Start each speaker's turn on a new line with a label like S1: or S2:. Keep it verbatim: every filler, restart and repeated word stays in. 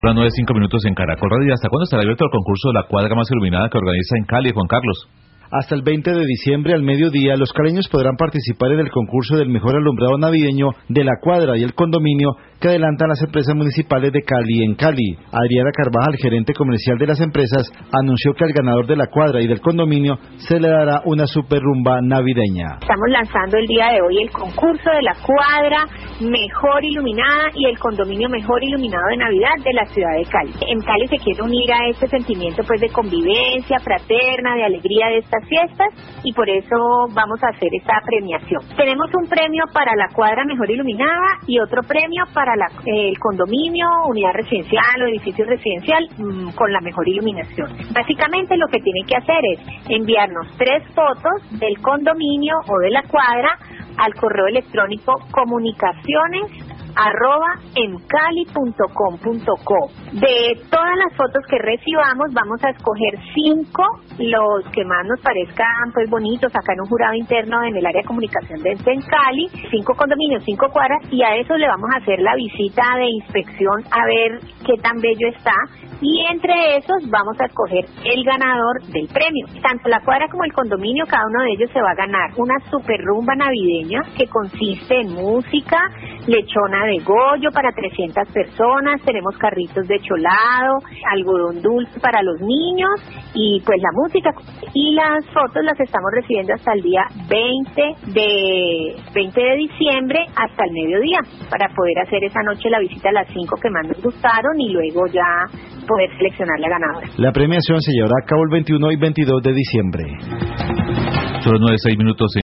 S1: Las nueve, cinco minutos en Caracol Radio. ¿Hasta cuándo estará abierto el concurso de la cuadra más iluminada que organiza en Cali, Juan Carlos?
S2: Hasta el veinte de diciembre al mediodía, los caleños podrán participar en el concurso del mejor alumbrado navideño de la cuadra y el condominio que adelantan las empresas municipales de Cali en Cali. Adriana Carvajal, gerente comercial de las empresas, anunció que al ganador de la cuadra y del condominio se le dará una super rumba navideña.
S3: Estamos lanzando el día de hoy el concurso de la cuadra mejor iluminada y el condominio mejor iluminado de Navidad de la ciudad de Cali. En Cali se quiere unir a este sentimiento pues de convivencia fraterna, de alegría de estas fiestas, y por eso vamos a hacer esta premiación. Tenemos un premio para la cuadra mejor iluminada y otro premio para la, eh, el condominio, unidad residencial o edificio residencial mmm, con la mejor iluminación. Básicamente lo que tienen que hacer es enviarnos tres fotos del condominio o de la cuadra al correo electrónico comunicaciones arroba encali punto com punto co. De todas las fotos que recibamos vamos a escoger cinco, los que más nos parezcan pues bonitos acá en un jurado interno en el área de comunicación de Encali, cinco condominios, cinco cuadras, y a esos le vamos a hacer la visita de inspección a ver qué tan bello está, y entre esos vamos a escoger el ganador del premio. Tanto la cuadra como el condominio, cada uno de ellos se va a ganar una super rumba navideña que consiste en música, lechona de Goyo para trescientas personas, tenemos carritos de cholado, algodón dulce para los niños y pues la música. Y las fotos las estamos recibiendo hasta el día veinte de diciembre hasta el mediodía para poder hacer esa noche la visita a las cinco que más nos gustaron y luego ya poder seleccionar la ganadora.
S2: La premiación se llevará a cabo el veintiuno y veintidós de diciembre.
S1: Son nueve, seis minutos.